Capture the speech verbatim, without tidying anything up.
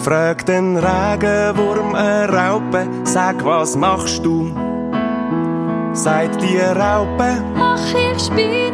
Fragt den Regenwurm eine Raupe, sag, was machst du? Sagt die Raupe, ach, ich spiele